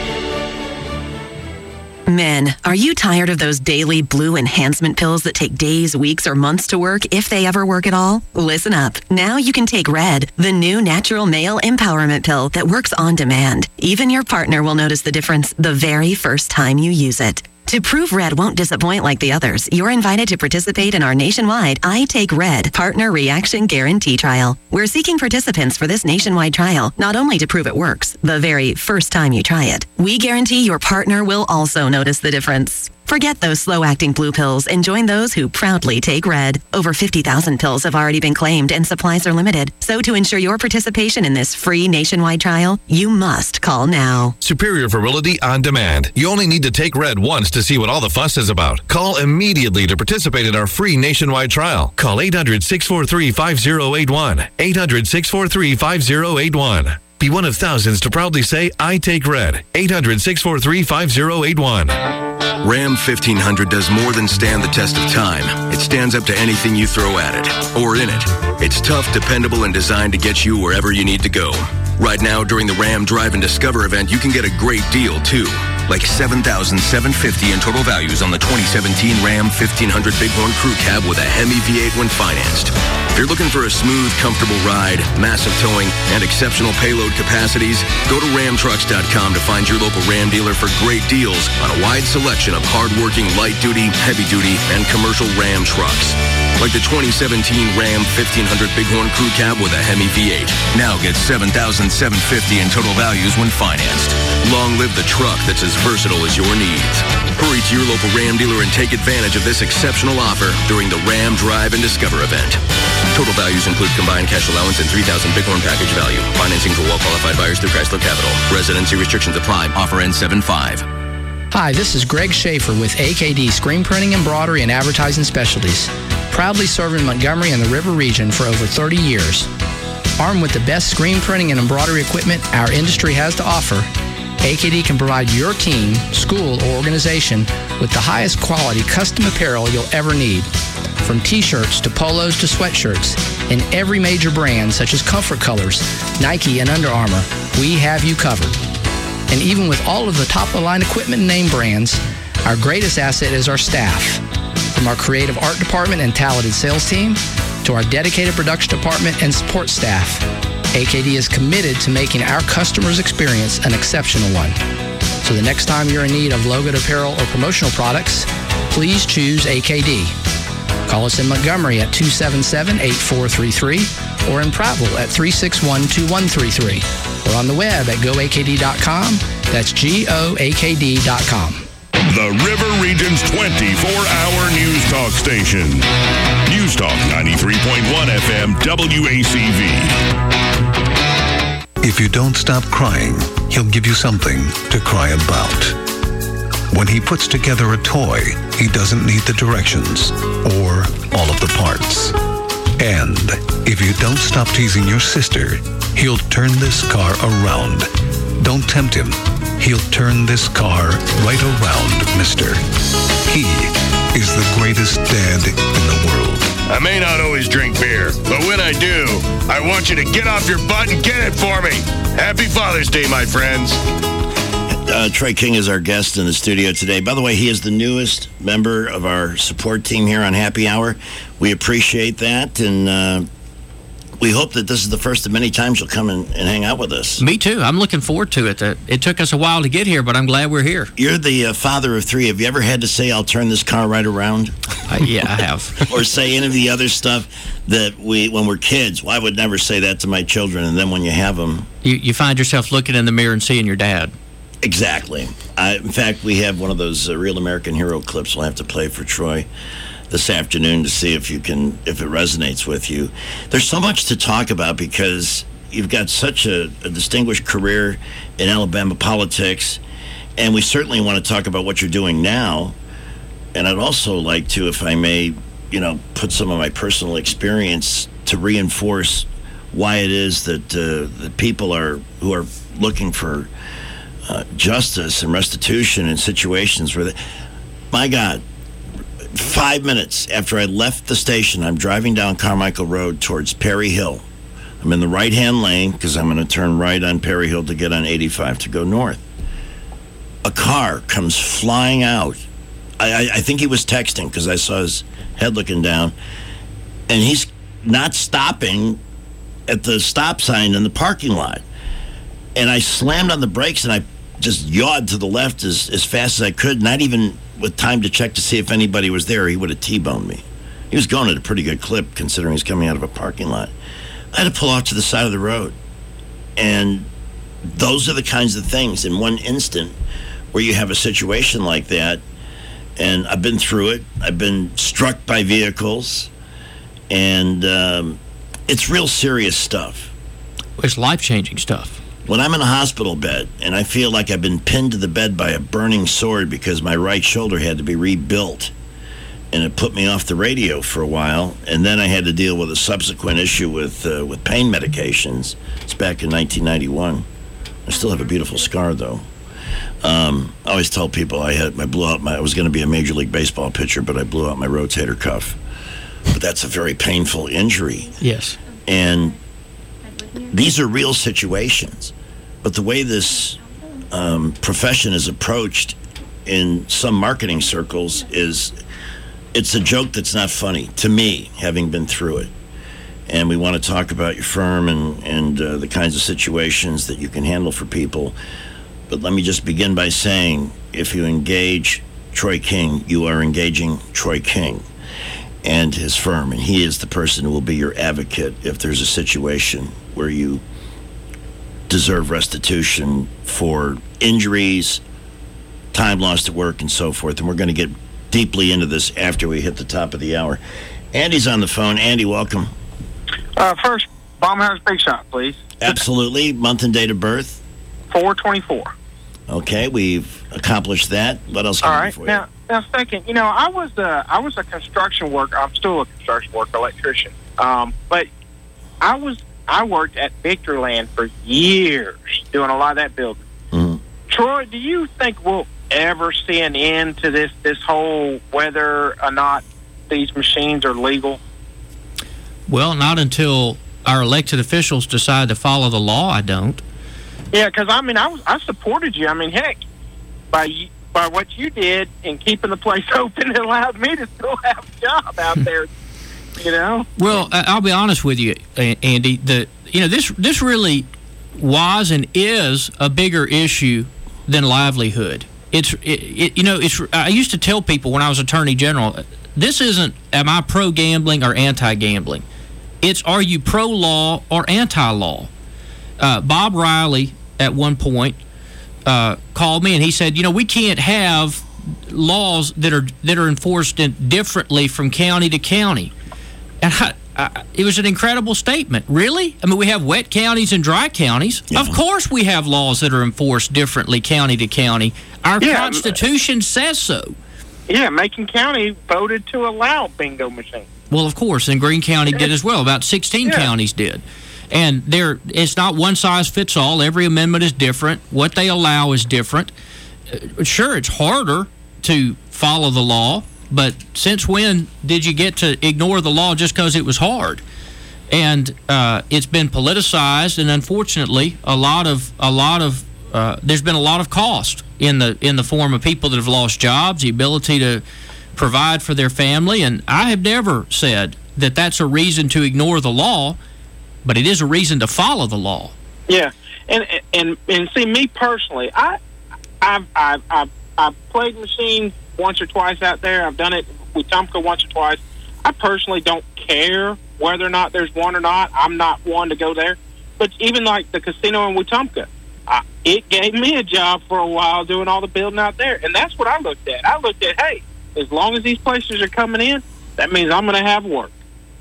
Men, are you tired of those daily blue enhancement pills that take days, weeks, or months to work, if they ever work at all? Listen up. Now you can take Red, the new natural male empowerment pill that works on demand. Even your partner will notice the difference the very first time you use it. To prove Red won't disappoint like the others, you're invited to participate in our nationwide I Take Red Partner Reaction Guarantee Trial. We're seeking participants for this nationwide trial, not only to prove it works the very first time you try it. We guarantee your partner will also notice the difference. Forget those slow-acting blue pills and join those who proudly take Red. Over 50,000 pills have already been claimed and supplies are limited. So to ensure your participation in this free nationwide trial, you must call now. Superior Virility on Demand. You only need to take Red once to see what all the fuss is about. Call immediately to participate in our free nationwide trial. Call 800-643-5081. 800-643-5081. Be one of thousands to proudly say, I take Red. 800-643-5081. Ram 1500 does more than stand the test of time. It stands up to anything you throw at it, or in it. It's tough, dependable, and designed to get you wherever you need to go. Right now, during the Ram Drive and Discover event, you can get a great deal, too. Like $7,750 in total values on the 2017 Ram 1500 Bighorn Crew Cab with a Hemi V8 when financed. If you're looking for a smooth, comfortable ride, massive towing, and exceptional payload capacities, go to ramtrucks.com to find your local Ram dealer for great deals on a wide selection of hard-working light-duty, heavy-duty, and commercial Ram trucks. Like the 2017 Ram 1500 Bighorn Crew Cab with a Hemi V8. Now get $7,750 in total values when financed. Long live the truck that's as versatile as your needs. Hurry to your local Ram dealer and take advantage of this exceptional offer during the Ram Drive and Discover event. Total values include combined cash allowance and $3,000 Bighorn package value. Financing for well-qualified buyers through Chrysler Capital. Residency restrictions apply. Offer ends 7/5. Hi, this is Greg Schaefer with AKD Screen Printing, Embroidery, and Advertising Specialties. Proudly serving Montgomery and the River region for over 30 years. Armed with the best screen printing and embroidery equipment our industry has to offer, AKD can provide your team, school, or organization with the highest quality custom apparel you'll ever need. From t-shirts to polos to sweatshirts, in every major brand such as Comfort Colors, Nike, and Under Armour, we have you covered. And even with all of the top-of-the-line equipment and name brands, our greatest asset is our staff. From our creative art department and talented sales team, to our dedicated production department and support staff, AKD is committed to making our customers' experience an exceptional one. So the next time you're in need of logoed apparel or promotional products, please choose AKD. Call us in Montgomery at 277-8433 or in Prattville at 361-2133 or on the web at goakd.com. That's goakd.com. The River Region's 24-hour news talk station. News Talk 93.1 FM WACV. If you don't stop crying, he'll give you something to cry about. When he puts together a toy, he doesn't need the directions or all of the parts. And if you don't stop teasing your sister, he'll turn this car around. Don't tempt him. He'll turn this car right around, mister. He is the greatest dad in the world. I may not always drink beer, but when I do, I want you to get off your butt and get it for me. Happy Father's Day, my friends. Trey King is our guest in the studio today. By the way, he is the newest member of our support team here on Happy Hour. We appreciate that, and we hope that this is the first of many times you'll come and hang out with us. Me too. I'm looking forward to it. It took us a while to get here, but I'm glad we're here. You're the father of three. Have you ever had to say, I'll turn this car right around? Yeah, I have. Or say any of the other stuff that when we're kids? Well, I would never say that to my children, and then when you have them... You find yourself looking in the mirror and seeing your dad. Exactly. In fact, we have one of those Real American Hero clips we'll have to play for Troy this afternoon to see if it resonates with you. There's so much to talk about because you've got such a distinguished career in Alabama politics, and we certainly want to talk about what you're doing now. And I'd also like to, if I may, put some of my personal experience to reinforce why it is that the people who are looking for justice and restitution in situations where my God, 5 minutes after I left the station, I'm driving down Carmichael Road towards Perry Hill. I'm in the right-hand lane because I'm going to turn right on Perry Hill to get on 85 to go north. A car comes flying out. I think he was texting because I saw his head looking down. And he's not stopping at the stop sign in the parking lot. And I slammed on the brakes and I just yawed to the left as fast as I could, not even with time to check to see if anybody was there. He would have T-boned me. He was going at a pretty good clip considering he's coming out of a parking lot. I had to pull off to the side of the road. And those are the kinds of things in one instant where you have a situation like that. And I've been through it. I've been struck by vehicles. And it's real serious stuff. It's life-changing stuff. When I'm in a hospital bed and I feel like I've been pinned to the bed by a burning sword because my right shoulder had to be rebuilt, and it put me off the radio for a while, and then I had to deal with a subsequent issue with pain medications. It's back in 1991. I still have a beautiful scar, though. I always tell people I was going to be a Major League Baseball pitcher, but I blew out my rotator cuff. But that's a very painful injury. Yes. And these are real situations, but the way this profession is approached in some marketing circles it's a joke that's not funny to me, having been through it. And we want to talk about your firm and the kinds of situations that you can handle for people. But let me just begin by saying, if you engage Troy King, you are engaging Troy King and his firm, and he is the person who will be your advocate if there's a situation where you deserve restitution for injuries, time lost at work, and so forth. And we're going to get deeply into this after we hit the top of the hour. Andy's on the phone. Andy, welcome. First, Baumhouse Big Shot, please. Absolutely. Month and date of birth? 4/24. Okay, we've accomplished that. What else can we do for you? Now, second, I was a construction worker. I'm still a construction worker, electrician. But I worked at Victorland for years, doing a lot of that building. Mm-hmm. Troy, do you think we'll ever see an end to this whole whether or not these machines are legal? Well, not until our elected officials decide to follow the law. I don't. Yeah, because I supported you. Heck, by what you did in keeping the place open, it allowed me to still have a job out there. Well, I'll be honest with you, Andy. This really was and is a bigger issue than livelihood. I used to tell people when I was Attorney General, this isn't am I pro-gambling or anti-gambling. It's are you pro-law or anti-law. Bob Riley at one point called me and he said, we can't have laws that are enforced differently from county to county. And it was an incredible statement. Really? We have wet counties and dry counties. Yeah. Of course we have laws that are enforced differently county to county. Our Constitution says so. Yeah, Macon County voted to allow bingo machines. Well, of course, and Greene County did as well. About 16 counties did. And it's not one size fits all. Every amendment is different. What they allow is different. Sure, it's harder to follow the law, but since when did you get to ignore the law just because it was hard? And it's been politicized, and unfortunately, there's been a lot of cost in the form of people that have lost jobs, the ability to provide for their family. And I have never said that that's a reason to ignore the law. but it is a reason to follow the law. Yeah, and see, me personally, I've played machines once or twice out there. I've done it with Wetumpka once or twice. I personally don't care whether or not there's one or not. I'm not one to go there. But even like the casino in Wetumpka, it gave me a job for a while doing all the building out there, and that's what I looked at. I looked at, hey, as long as these places are coming in, that means I'm going to have work.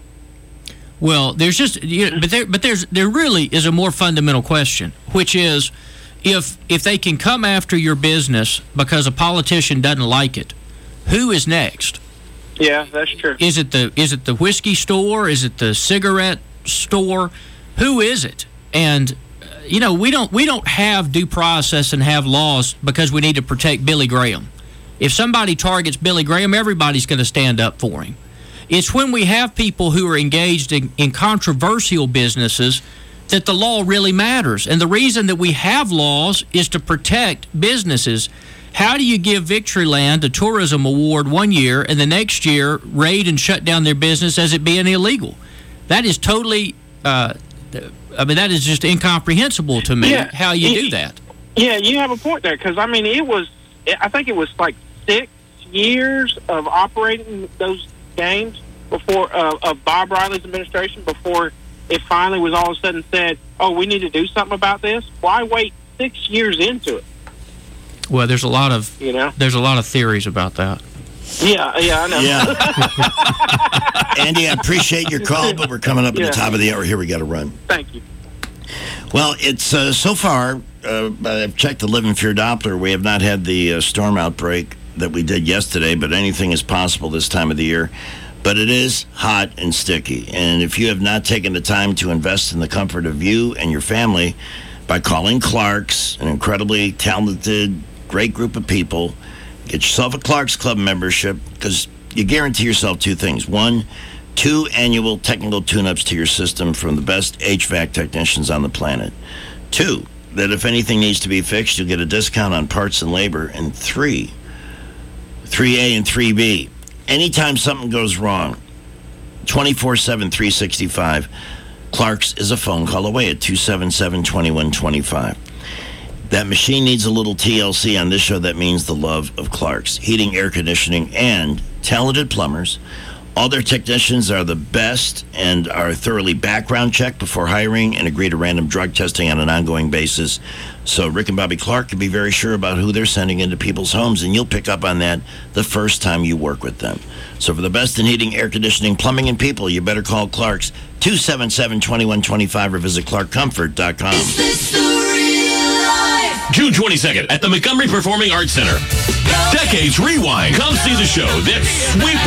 Well, there's just, there really is a more fundamental question, which is, if they can come after your business because a politician doesn't like it, who is next? Yeah, that's true. Is it the whiskey store? Is it the cigarette store? Who is it? And we don't have due process and have laws because we need to protect Billy Graham. If somebody targets Billy Graham, everybody's going to stand up for him. It's when we have people who are engaged in controversial businesses that the law really matters. And the reason that we have laws is to protect businesses. How do you give Victoryland a tourism award one year and the next year raid and shut down their business as it being illegal? That is totally, that is just incomprehensible to me, how you do that. Yeah, you have a point there, because, I think it was like 6 years of operating those games before of Bob Riley's administration before it finally was all of a sudden said, oh, we need to do something about this. Why wait 6 years into it? Well, there's a lot of theories about that. Yeah, I know. Yeah. Andy, I appreciate your call, but we're coming up at the top of the hour here. We got to run. Thank you. Well, it's so far, I've checked the Live in Fear Doppler. We have not had the storm outbreak that we did yesterday, but anything is possible this time of the year. But it is hot and sticky. And if you have not taken the time to invest in the comfort of you and your family by calling Clark's, an incredibly talented, great group of people, get yourself a Clark's Club membership, because you guarantee yourself two things. 1, 2 annual technical tune-ups to your system from the best HVAC technicians on the planet. 2, that if anything needs to be fixed, you'll get a discount on parts and labor. And 3A and 3B, anytime something goes wrong, 24/7, 365, Clark's is a phone call away at 277-2125. That machine needs a little TLC on this show. That means the love of Clark's. Heating, air conditioning, and talented plumbers. All their technicians are the best and are thoroughly background checked before hiring and agree to random drug testing on an ongoing basis. So Rick and Bobby Clark can be very sure about who they're sending into people's homes, and you'll pick up on that the first time you work with them. So for the best in heating, air conditioning, plumbing, and people, you better call Clark's 277-2125 or visit clarkcomfort.com. Is this the real life? June 22nd at the Montgomery Performing Arts Center. Decades Rewind. Come see the show that's sweeping